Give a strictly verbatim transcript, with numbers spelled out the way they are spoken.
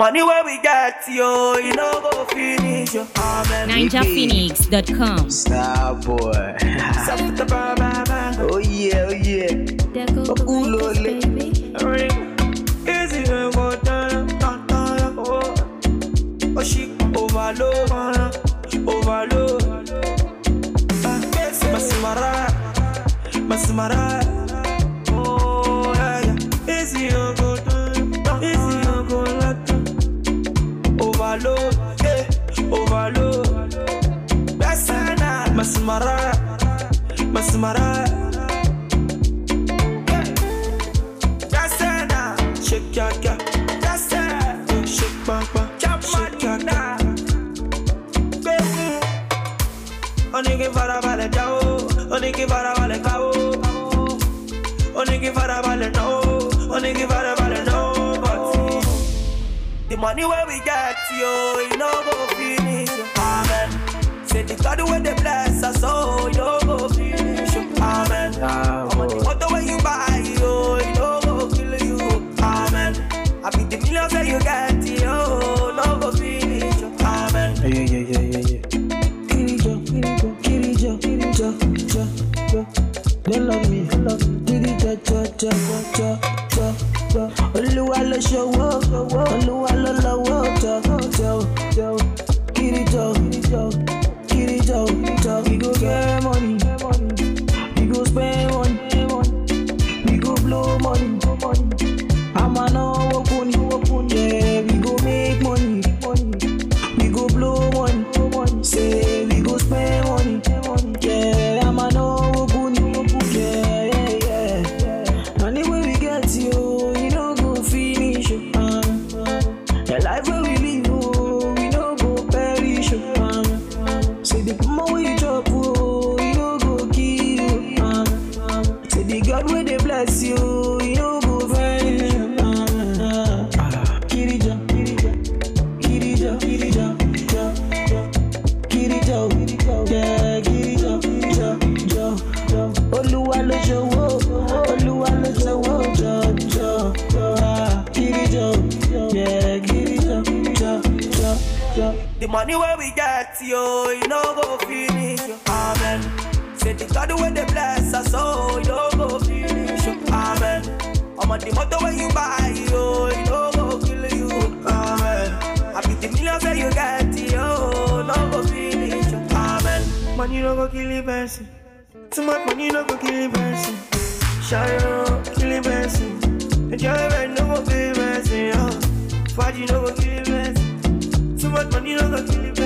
Money where we get, yo, you know go finish, yo. Amen. Ninja Phoenix dot com. Star boy. Oh yeah, oh yeah. There go the Oh, Lakers, baby. Easy and go down, down, down, oh. Oh, she overload, overload. Masimara, Masimara. Oh, yeah, yeah. Easy and go down, easy and go down. Overload, yeah, overload. That's enough. Masimara, Masimara. Shake your girl, that's it. Shake bang bang, shake your girl. Baby, only give her a ballet down, only give her a ballet cow, only give her a ballet no, only give her a ballet no. But the money where we get, yo, you know go finish. Amen. Say the God where they bless us, so you know go finish. Amen. What the way you buy, yo, you know go kill you. Amen. I be the millions that you get, yo, no go finish. Amen. Yeah, yeah, yeah, yeah, yeah. Kirijo, Kirijo, Kirijo, Kirijo, Jo. They love me, love me. Kirijo, Jo, Jo, Jo, Jo, Jo. Oluwa lo showo, Oluwa lo lowo, Jo, Jo, Jo. Kirijo, Kirijo, Kirijo, Jo. We go get money, we go spend money, we go blow money. I'm a no open, yeah, we go make money, we go blow money, say we go spend money, yeah, I'm a no open, yeah, yeah, yeah. Anyway we get you, you know go finish, um, the life where we live, oh, we know go perish, um, say the more we drop, oh, you know go kill, um, say the God where they bless you, you know go vanish. Oluwa lo showo, Oluwa lo showo, Jo, Jo, Jo. Kirijo, yeah, Kirijo, Jo, Jo, Jo. The money where we get, yo, you know go finish. Amen. Say the God where they bless us, so you know go finish. Amen. I'm on the motor where you buy, yo, you know go kill you. Amen. I be the millions that you get, yo, no go finish. Amen. Money no go kill the person. Too much money no go kill the person. Shadow kill the person. Enjoyment no go kill the person. Faji no go kill the person. Too much money no go kill the person.